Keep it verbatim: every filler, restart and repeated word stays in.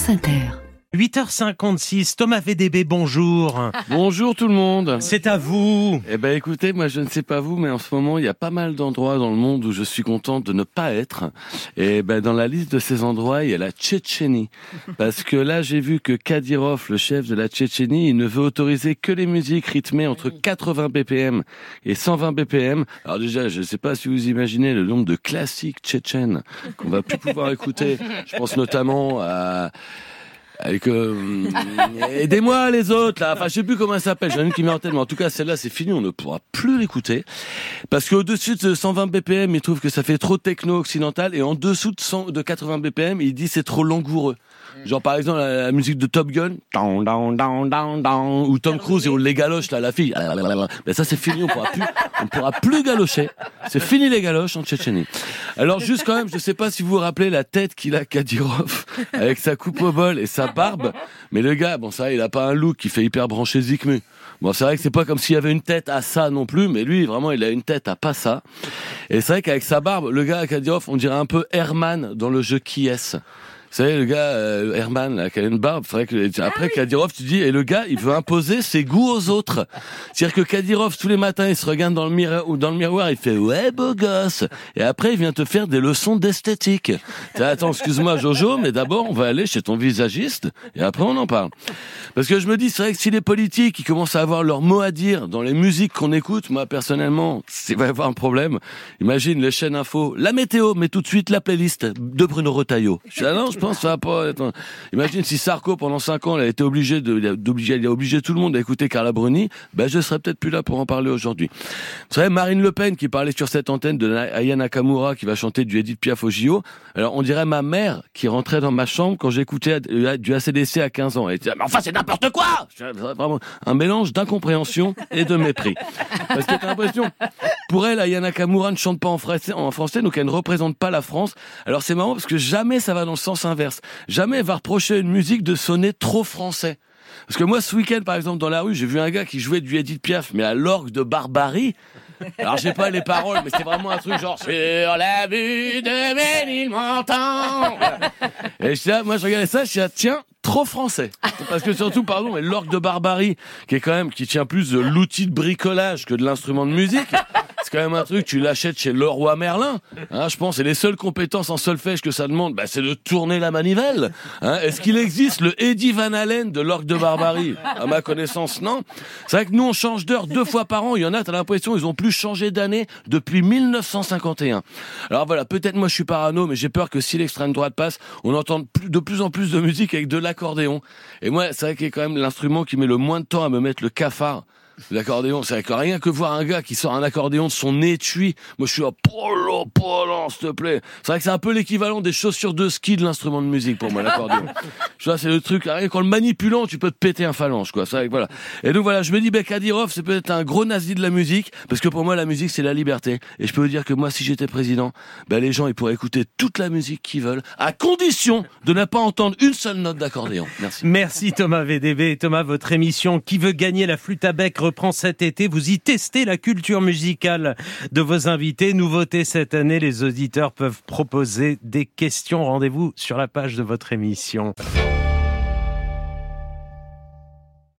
France Inter. huit heures cinquante-six, Thomas V D B, bonjour. Bonjour tout le monde. C'est à vous. Eh ben écoutez, moi je ne sais pas vous, mais en ce moment il y a pas mal d'endroits dans le monde où je suis content de ne pas être. Et ben dans la liste de ces endroits, il y a la Tchétchénie. Parce que là j'ai vu que Kadyrov, le chef de la Tchétchénie, il ne veut autoriser que les musiques rythmées entre quatre-vingts B P M et cent vingt B P M. Alors déjà, je ne sais pas si vous imaginez le nombre de classiques tchétchènes qu'on va plus pouvoir écouter. Je pense notamment à... Avec euh, aidez-moi les autres là, enfin je sais plus comment elle s'appelle, j'en ai une qui m'est en tête, mais en tout cas celle-là c'est fini, on ne pourra plus l'écouter parce qu'au-dessus de cent vingt B P M il trouve que ça fait trop techno occidental, et en dessous de, cent, de quatre-vingts B P M il dit c'est trop langoureux. Genre par exemple la, la musique de Top Gun, down, down, down, down, down, ou Tom Cruise et les galoches là, la fille, ben ça c'est fini, on pourra plus, on pourra plus galocher, c'est fini les galoches en Tchétchénie. Alors juste quand même, je sais pas si vous vous rappelez la tête qu'il a Kadyrov avec sa coupe au bol et sa barbe, mais le gars, bon ça il a pas un look qui fait hyper branché Zikmu. Bon c'est vrai que c'est pas comme s'il y avait une tête à ça non plus, mais lui vraiment il a une tête à pas ça. Et c'est vrai qu'avec sa barbe, le gars Kadyrov, on dirait un peu Herman dans le jeu Qui est-ce. Vous savez, le gars, euh, Herman, là, qui a une barbe, faudrait que, après Kadyrov, tu dis, et le gars, il veut imposer ses goûts aux autres. C'est-à-dire que Kadyrov, tous les matins, il se regarde dans le miroir, ou dans le miroir, il fait, ouais, beau gosse. Et après, il vient te faire des leçons d'esthétique. T'as, attends, excuse-moi, Jojo, mais d'abord, on va aller chez ton visagiste, et après, on en parle. Parce que je me dis, c'est vrai que si les politiques, ils commencent à avoir leur mot à dire dans les musiques qu'on écoute, moi, personnellement, il va y avoir un problème. Imagine les chaînes info, la météo, mais tout de suite la playlist de Bruno Retailleau. Je dis, ah non, je pense que ça va pas être... Imagine si Sarko, pendant cinq ans, il a été obligé de, d'obliger, il a obligé tout le monde à écouter Carla Bruni, ben, je serais peut-être plus là pour en parler aujourd'hui. Vous savez, Marine Le Pen, qui parlait sur cette antenne de Aya Nakamura, qui va chanter du Edith Piaf au J O. Alors, on dirait ma mère qui rentrait dans ma chambre quand j'écoutais du A C D C à quinze ans. Elle disait, mais enfin, c'est n'importe quoi! Vraiment un mélange d'incompréhension et de mépris. Parce que t'as l'impression, pour elle, Aya Nakamura ne chante pas en français, en français, donc elle ne représente pas la France. Alors, c'est marrant parce que jamais ça va dans le sens inverse. Jamais elle va reprocher à une musique de sonner trop français. Parce que moi, ce week-end, par exemple, dans la rue, j'ai vu un gars qui jouait du Edith Piaf, mais à l'orgue de Barbarie. Alors, j'ai pas les paroles, mais c'est vraiment un truc genre, sur la vue de Ménilmontant. Et je dis, là, moi, je regardais ça, je dis, tiens, trop français. Parce que surtout, pardon, mais l'orgue de Barbarie, qui est quand même, qui tient plus de l'outil de bricolage que de l'instrument de musique. C'est quand même un truc, tu l'achètes chez Leroy Merlin, hein, je pense, et les seules compétences en solfège que ça demande, bah, c'est de tourner la manivelle. Hein. Est-ce qu'il existe le Eddie Van Halen de l'orgue de Barbarie? À ma connaissance, non. C'est vrai que nous, on change d'heure deux fois par an. Il y en a, t'as l'impression, ils ont plus changé d'année depuis mille neuf cent cinquante et un. Alors voilà, peut-être moi je suis parano, mais j'ai peur que si l'extrême droite passe, on entende de plus en plus de musique avec de l'accordéon. Et moi, c'est vrai qu'il est quand même l'instrument qui met le moins de temps à me mettre le cafard. L'accordéon, c'est que rien que voir un gars qui sort un accordéon de son étui, moi je suis là, polo, polo, s'il te plaît. C'est vrai que c'est un peu l'équivalent des chaussures de ski de l'instrument de musique pour moi, l'accordéon. Je vois, c'est le truc, rien qu'en le manipulant, tu peux te péter un phalange, quoi. C'est vrai que voilà. Et donc voilà, je me dis, ben, Kadyrov, c'est peut-être un gros nazi de la musique, parce que pour moi, la musique, c'est la liberté. Et je peux vous dire que moi, si j'étais président, ben, les gens, ils pourraient écouter toute la musique qu'ils veulent, à condition de ne pas entendre une seule note d'accordéon. Merci. Merci Thomas V D B. Thomas, votre émission Qui veut gagner la flûte à bec reprend cet été. Vous y testez la culture musicale de vos invités. Nouveauté cette année, les auditeurs peuvent proposer des questions. Rendez-vous sur la page de votre émission.